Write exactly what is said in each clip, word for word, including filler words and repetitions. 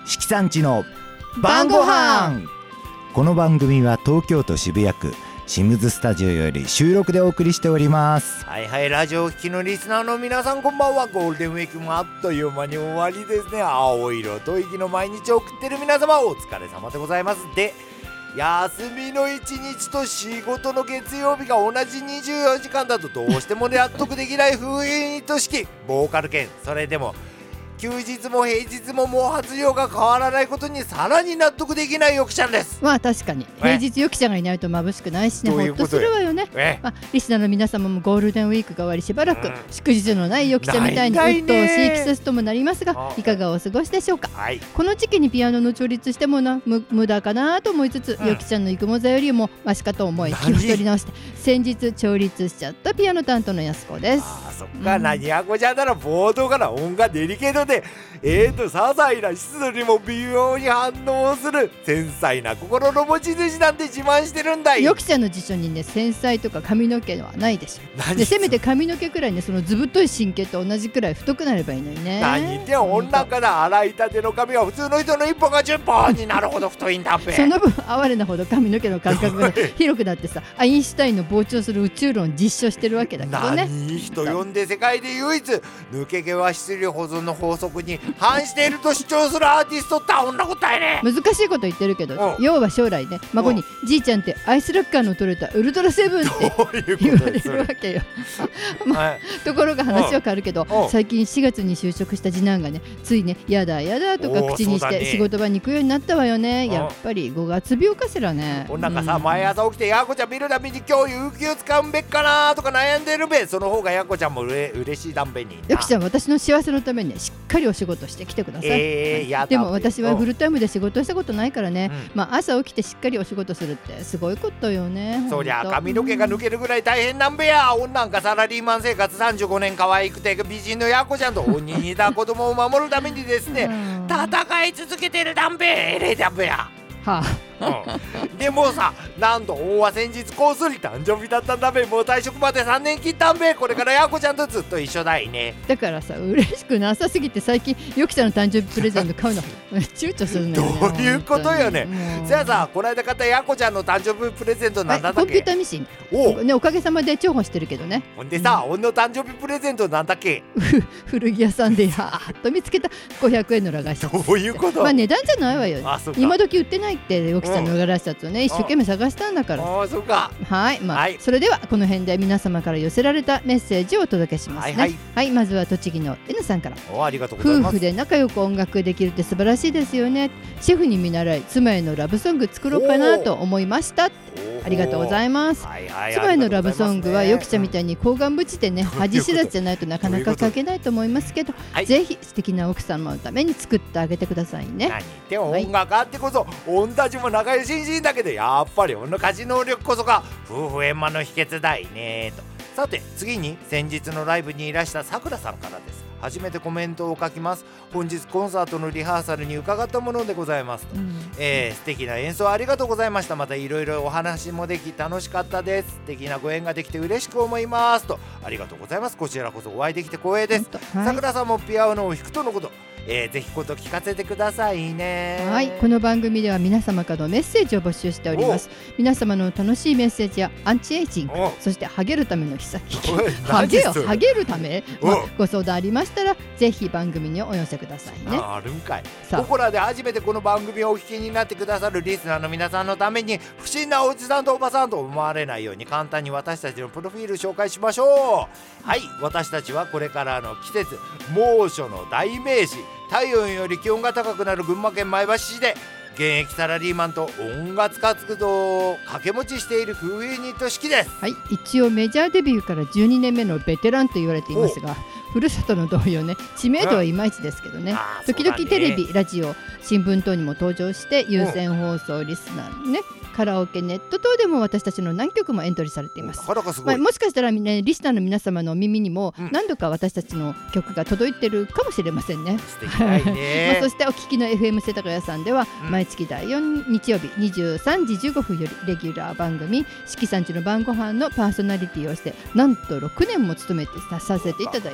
四季さんちの晩ご飯。この番組は東京都渋谷区シムズスタジオより収録でお送りしております。 はいはい、ラジオを聴きのリスナーの皆さん、こんばんは。ゴールデンウィークもあっという間に終わりですね。青色と息の毎日を送ってる皆様、お疲れ様でございます。で、休みの一日と仕事の月曜日が同じにじゅうよじかんだとどうしても納得できない封印と式ボーカル兼、それでも休日も平日も毛髪量が変わらないことにさらに納得できないよきちゃんです。 まあ確かに平日よきちゃんがいないと眩しくないしね、ほっとするわよね。まあ、リスナーの皆様もゴールデンウィークが終わりしばらく、うん、祝日のないよきちゃんみたいに鬱陶しい季節ともなりますが、いかがお過ごしでしょうか。はい、この時期にピアノの調律してもなむ無駄かなと思いつつ、うん、よきちゃんの育毛剤よりもマシかと思い気を取り直して先日調律しちゃったピアノ担当のやすこです。 あ、そっか、うん、何やこちゃんなら冒頭から音がデリケートでえーと些細な湿度にも微妙に反応する繊細な心の持ち主なんて自慢してるんだい。 よきちゃんの辞書にね、繊細とか髪の毛はないでしょ。でせめて髪の毛くらいね、そのずぶとい神経と同じくらい太くなればいいのにね。 何言ってん、女から洗いたての髪は普通の人のいっぽんがじゅっぽんになるほど太いんだっぺ。 その分哀れなほど髪の毛の間隔が広くなってさ、アインシュタインの膨張する宇宙論を実証してるわけだけどね。 何人呼んで世界で唯一抜け毛は質量保存の法則に反していると主張するアーティストってこんなことやね。 難しいこと言ってるけど、要は将来ね、孫にじいちゃんってアイスラッカーの取れたウルトラセブンって言われるわけよ。まあ、ところが話は変わるけど、最近しがつに就職した次男がね、ついねやだやだとか口にして仕事場に行くようになったわよね。やっぱりごがつ病かしらね。 おなんかさ、毎朝起きてやこちゃん見るたびに今日有給を使うんべっかなとか悩んでるべ。その方がやこちゃんもうれ嬉しいだんべに。 よきちゃん、私の幸せのために、ね、しっかりお仕事してきてください。えー、でも私はフルタイムで仕事したことないからね、うん、まあ、朝起きてしっかりお仕事するってすごいことよね。 そりゃ髪の毛が抜けるぐらい大変なんべや。女なんかサラリーマン生活さんじゅうごねん可愛くて美人のやこちゃんと鬼に似た子供を守るためにですね、戦い続けてるだんべ。えれいだんべや。はあ、うん、でもさ、なんと大は先日こっそり誕生日だったんだべ。もう退職までさんねん切ったんべ。これからやこちゃんとずっと一緒だいね。 だからさ、嬉しくなさすぎて最近よきちゃんの誕生日プレゼント買うの躊躇するのよね。 どういうことよね。じゃあさ、この間買ったやこちゃんの誕生日プレゼントなんだったっけ。 コンピューターミシン お,、ね、おかげさまで重宝してるけどね。 ほんでさ、俺、うん、の誕生日プレゼントなんだっけ。 古着屋さんでやーっと見つけたごひゃくえんのラガーシャツ。 どういうこと。 まあ値段じゃないわよ。今時売ってないってよきちゃんのラガーシャツをね、一生懸命探したんだから。 ああ、そうか。 はい、まあ、はい、それではこの辺で皆様から寄せられたメッセージをお届けしますね。はい、はいはい、まずは栃木の N さんから。 お、ありがとうございます。 夫婦で仲良く音楽できるって素晴らしいですよね。シェフに見習い妻へのラブソング作ろうかなと思いました。ありがとうございます。はいはい、妻へのラブソングはよきちゃんみたいに高顔ぶちでね、恥知らずじゃないとなかなか書けないと思いますけど、はい、ぜひ素敵な奥様のために作ってあげてくださいね。 何言って音楽あってこそ、御たちも仲良しんしんだけど、やっぱり俺の家事能力こそが夫婦円満の秘訣だいねと。さて次に先日のライブにいらしたさくらさんからです。初めてコメントを書きます。本日コンサートのリハーサルに伺ったものでございますと、うん、えー、素敵な演奏ありがとうございました。またいろいろお話もでき楽しかったです。素敵なご縁ができて嬉しく思いますと。ありがとうございます。こちらこそお会いできて光栄です。さくらさんもピアノを弾くとのこと、えー、ぜひこと聞かせてくださいね。 はい、この番組では皆様からのメッセージを募集しております。皆様の楽しいメッセージやアンチエイジング、そしてハゲるための秘策、ハゲよハゲるため、まあ、ご相談ありましたらぜひ番組にお寄せくださいね。 あるんかい。ここらで初めてこの番組をお聞きになってくださるリスナーの皆さんのために、不審なおじさんとおばさんと思われないように簡単に私たちのプロフィール紹介しましょう。はい、私たちはこれからの季節猛暑の代名詞、体温より気温が高くなる群馬県前橋市で現役サラリーマンと音楽活動を掛け持ちしている夫婦ユニット式です。 はい、一応メジャーデビューからじゅうにねんめのベテランと言われていますが、ふるさとの同様ね、知名度はいまいちですけどね、時々テレビ、ラジオ、新聞等にも登場して有線放送リスナーね、カラオケ、ネット等でも私たちの何曲もエントリーされています。まあ、もしかしたら、ね、リスナーの皆様の耳にも何度か私たちの曲が届いてるかもしれませんね。 素敵だいね。 まあ、そしてお聞きの エフエム 世田谷さんでは、うん、毎月だいよん日曜日にじゅうさんじじゅうごふんよりレギュラー番組四季さんちの晩ご飯のパーソナリティをしてなんとろくねんも務めてさせていただいています。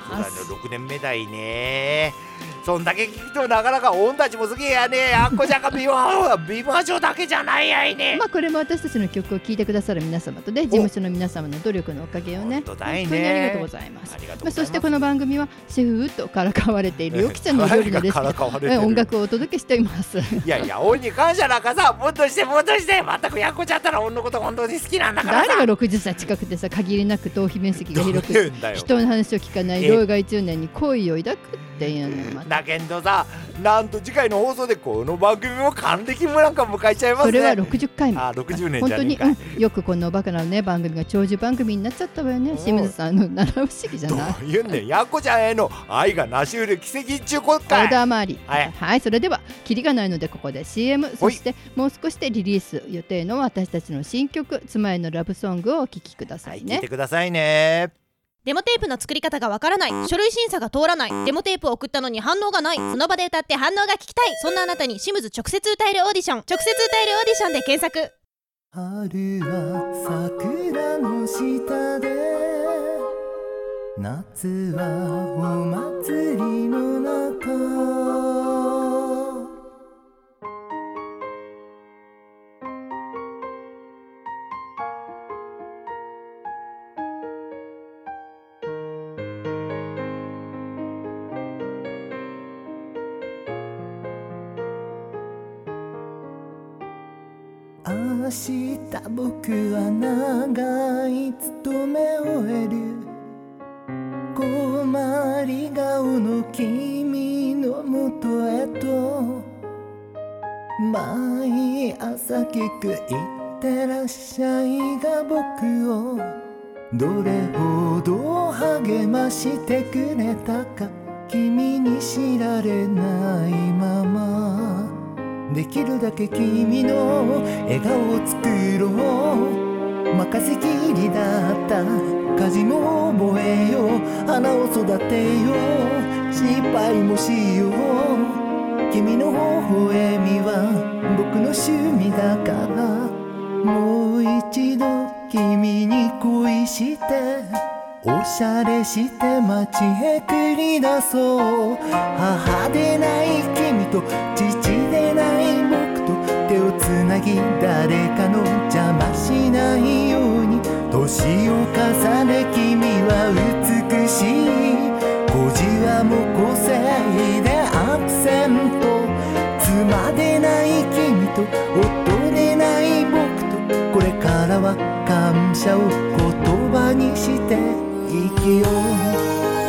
そうだね、ろくねんめだいね。そんだけ聞くとなかなか御たちもすげえやね。あっこちゃんがビバビバ嬢だけじゃないやいね。 まあこれも私たちの曲を聴いてくださる皆様とね、事務所の皆様の努力のおかげよね。 本当だいね。 本当にありがとうございます。まあ、そしてこの番組はシェフウッドから買われているよきちゃんの料理のレシピ、音楽をお届けしています。 いやいや、恩に感謝なんかさ、もっとしてもっとして、全くやっこちゃったら恩のこと本当に好きなんだからさ。 誰がろくじゅっさい近くてさ、限りなく頭皮面積が広く人の話を聞かない老害中年に恋を抱くっていうのよ、ま、 だけどさ、なんと次回の放送でこの番組も還暦もなんか迎えちゃいますね。 それはろくじゅっかいめ。 あ、ろくじゅうねんじゃねえか。 本当に、うん、よくこのバカなね番組が長寿番組になっちゃったわよね。清水さんの七不思議じゃない。 どういうんねん、やっこちゃんへの愛がなしうる奇跡中国会。 オーダー回り、 はい、 はい、それではキリがないのでここで シーエム、 そしてもう少しでリリース予定の私たちの新曲妻へのラブソングをお聴きくださいね。 はい、聞いてくださいね。 デモテープの作り方がわからない、書類審査が通らない、デモテープを送ったのに反応がない、その場で歌って反応が聞きたい、そんなあなたにシムズ直接歌えるオーディション、直接歌えるオーディションで検索。 春は桜の下で、夏はお祭りの中、明日僕は長い勤め終える、困り顔の君のもとへと毎朝聞くいってらっしゃいが僕をどれほど励ましてくれたか君に知られないまま、できるだけ君の笑顔を作ろう、任せきりだった家事も覚えよう、花を育てよう、失敗もしよう、君の微笑みは僕の趣味だから、もう一度君に恋しておしゃれして街へ繰り出そう、母でない君と父でない僕と手をつなぎ、誰かの邪魔しないように、年を重ね君は美しい、語字はもう個性でアクセント、妻でない君と夫でない僕と、これからは感謝を言葉にして生きよう。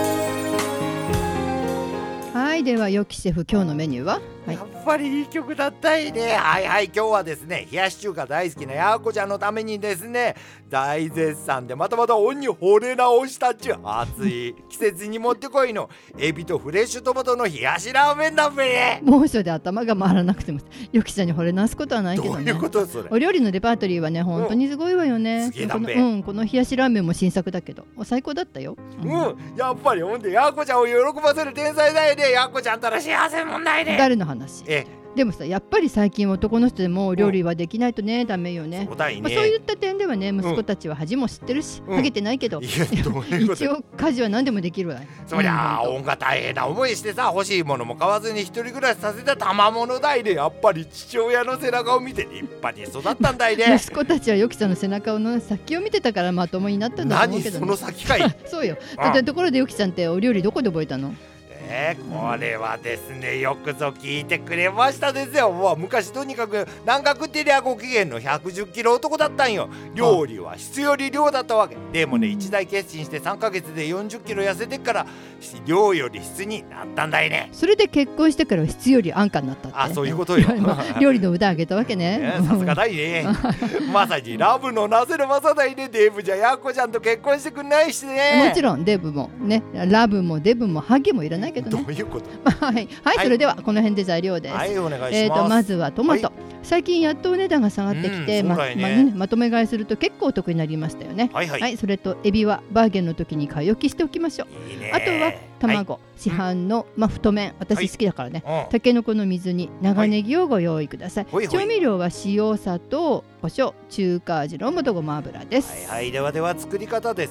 はい、ではよきシェフ今日のメニューは、はい、 やっぱりいい曲だったいね。はいはい、今日はですね、冷やし中華大好きなやーこちゃんのためにですね、大絶賛でまたまた恩に惚れ直したっちゅう暑い季節にもってこいのエビとフレッシュトマトの冷やしラーメンだべね。 猛暑で頭が回らなくてもよきちゃんに惚れ直すことはないけどね。 どういうことそれ。 お料理のレパートリーはね本当にすごいわよね、 うん、すげえだべ。 この、うん、この冷やしラーメンも新作だけど最高だったよ。 うん、うん、やっぱりほんでやーこちゃんを喜ばせる天才だよね。やーこちゃんたら幸せもんだよね。 誰の話？えでもさ、やっぱり最近男の人でも料理はできないとね、うん、ダメよね。 そうだいね。 まあ、そういった点ではね、息子たちは恥も知ってるし、ハゲ、うん、てないけど、いやどういうこと一応家事は何でもできるわ。 そりゃあ、恩が大変な思いしてさ、欲しいものも買わずに一人暮らしさせた賜物だいで、やっぱり父親の背中を見て立派に育ったんだいね。 息子たちはよきさんの背中の先を見てたからまともになったんだと思うけど、ね、 何その先かい。 そうよ。だってところでよきさんってお料理どこで覚えたの？ えー、これはですね、よくぞ聞いてくれましたですよ。もう昔とにかく南国ってりゃご機嫌のひゃくじゅっキロ男だったんよ。料理は質より量だったわけでもね、一大決心してさんかげつでよんじゅっキロ痩せてから量より質になったんだいね。 それで結婚してから質より安価になったって。 あ、そういうことよ。 料理の腕上げたわけね。 さすがだいね。まさにラブのなせるまさだいね。デブじゃやっこちゃんと結婚してくんないしね。 もちろんデブもね、ラブもデブもハゲもいらないけどね。 どういうこと？ はい、はい、それではこの辺で材料です。 はい、お願いします。 えーと、まずはトマト、はい、最近やっとお値段が下がってきて、ままね、まとめ買いすると結構お得になりましたよね。はい、はいはい、それとエビはバーゲンの時に買い置きしておきましょう。いいね。あとは卵、はい、市販の、まあ、太麺、私好きだからね、はい、たけのこの水煮、長ネギをご用意ください。はい、調味料は塩、砂糖、胡椒、中華味の素ごま油です。 はいはい、ではでは作り方です。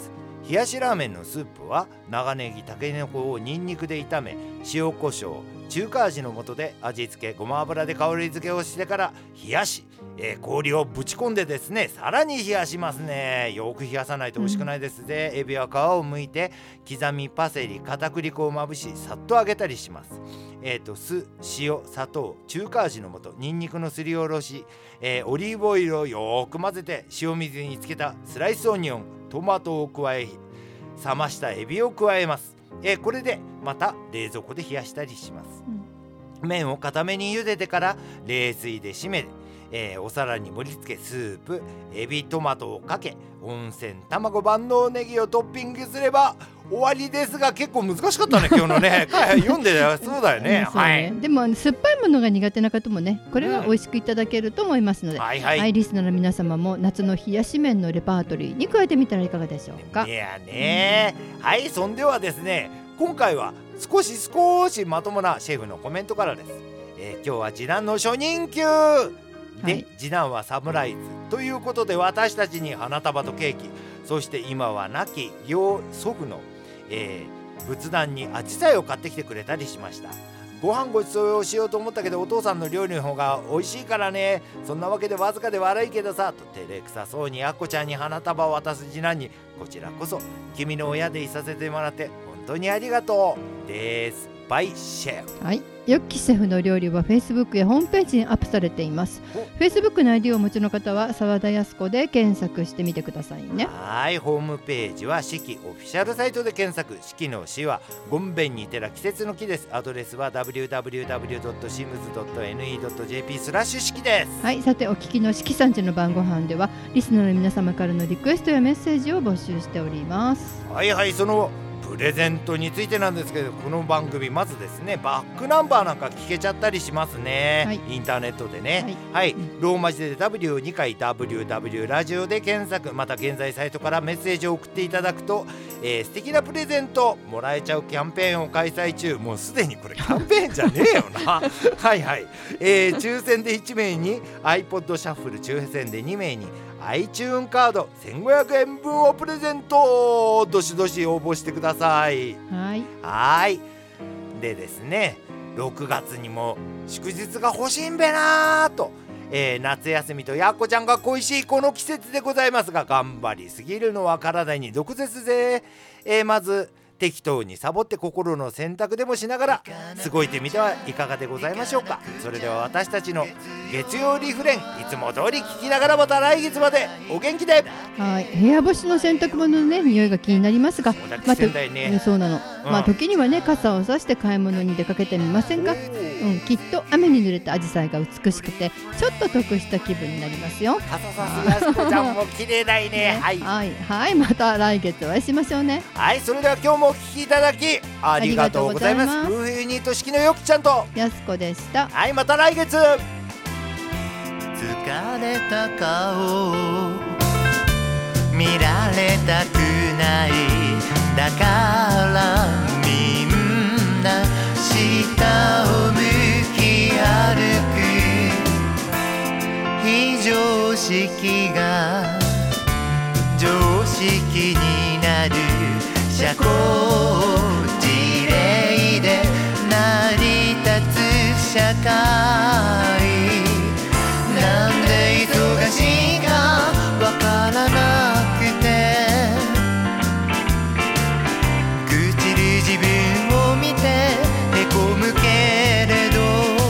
冷やしラーメンのスープは長ネギ、タケノコをニンニクで炒め、塩コショウ、中華味の素で味付け、ごま油で香り付けをしてから冷やし、えー、氷をぶち込んでですね、さらに冷やしますね。よく冷やさないと美味しくないですで、うん、エビは皮を剥いて刻みパセリ、片栗粉をまぶしさっと揚げたりします。えーと酢、塩、砂糖、中華味の素、ニンニクのすりおろし、えー、オリーブオイルをよく混ぜて塩水につけたスライスオニオン、トマトを加え、冷ましたエビを加えます。えー、これでまた冷蔵庫で冷やしたりします。うん、麺を固めに茹でてから冷水で締め、えー、お皿に盛り付け、スープ、エビ、トマトをかけ、温泉卵、万能ネギをトッピングすれば終わりですが、結構難しかったね今日のね読んでそうだよね。 そうね、はい、でも酸っぱいものが苦手な方もね、これは美味しくいただけると思いますので、うん、はいはい、はい、リスナーの皆様も夏の冷やし麺のレパートリーに加えてみたらいかがでしょうか。 いやね、うん、はい、そんではですね、今回は少し少しまともなシェフのコメントからです。えー、今日は次男の初任給で、はい、次男はサムライズということで、私たちに花束とケーキ、そして今は亡き養祖父の、えー、仏壇にアジサイを買ってきてくれたりしました。ご飯ごちそうをしようと思ったけど、お父さんの料理の方が美味しいからね、そんなわけでわずかで悪いけどさと照れくさそうにアッコちゃんに花束を渡す次男に、こちらこそ君の親でいさせてもらって本当にありがとうです。バイシェフ。 はい、ヨッキシェフの料理は Facebook やホームページにアップされています。 Facebook の アイディー をお持ちの方は澤田靖子で検索してみてくださいね。 はい、ホームページは四季オフィシャルサイトで検索。四季の四はゴンベンに寺季節の木です。アドレスは ダブリューダブリューダブリュードットシムズドットエヌイードットジェーピー スラッシュ四季です。 はい、さてお聞きの四季さんちの晩ご飯ではリスナーの皆様からのリクエストやメッセージを募集しております。 はいはい、そのプレゼントについてなんですけど、この番組まずですね、バックナンバーなんか聞けちゃったりしますね、はい、インターネットでね、はい、はい、ローマ字で ダブリューに 回 ダブリューダブリュー ラジオで検索、また現在サイトからメッセージを送っていただくと、えー、素敵なプレゼントもらえちゃうキャンペーンを開催中。もうすでにこれキャンペーンじゃねえよなはいはい、えー、抽選でいち名に iPod シャッフル、抽選でに名にiTunes カードせんごひゃくえんぶんをプレゼント。どしどし応募してください。 はい、 はいでですね、ろくがつにも祝日が欲しいんべなと、えー、夏休みとやっこちゃんが恋しいこの季節でございますが、頑張りすぎるのは体に毒ですぜ。えー、まず適当にサボって心の選択でもしながら過ごいてみてはいかがでございましょうか。それでは私たちの月曜リフレン、いつも通り聞きながらまた来月までお元気で。 はい、部屋干しの洗濯物のね匂いが気になりますが、 まあ、ね、 そうなの、うん、まあ時にはね傘を差して買い物に出かけてみませんか。うん、きっと雨に濡れたアジサイが美しくてちょっと得した気分になりますよ。 傘さすやすこちゃんも綺麗だいねね、 はい、はいはい、また来月お会いしましょうね。 はい、それでは今日もお聞きいただきありがとうございます。夫婦ユニット式のよきちゃんとやすこでした。 はい、また来月。 疲れた顔を見られたくない、だからみんな下を向き歩く。非常識が常識になる社交辞令で成り立つ社会。なんで忙しいかわからなくて、朽ちる自分を見てへこむけれど、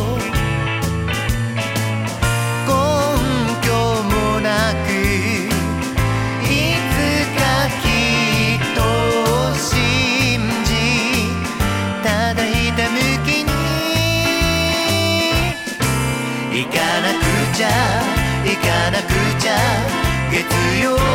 根拠もなくいつかきっと信じ、ただひたむきに行かなくちゃ行かなくちゃ月曜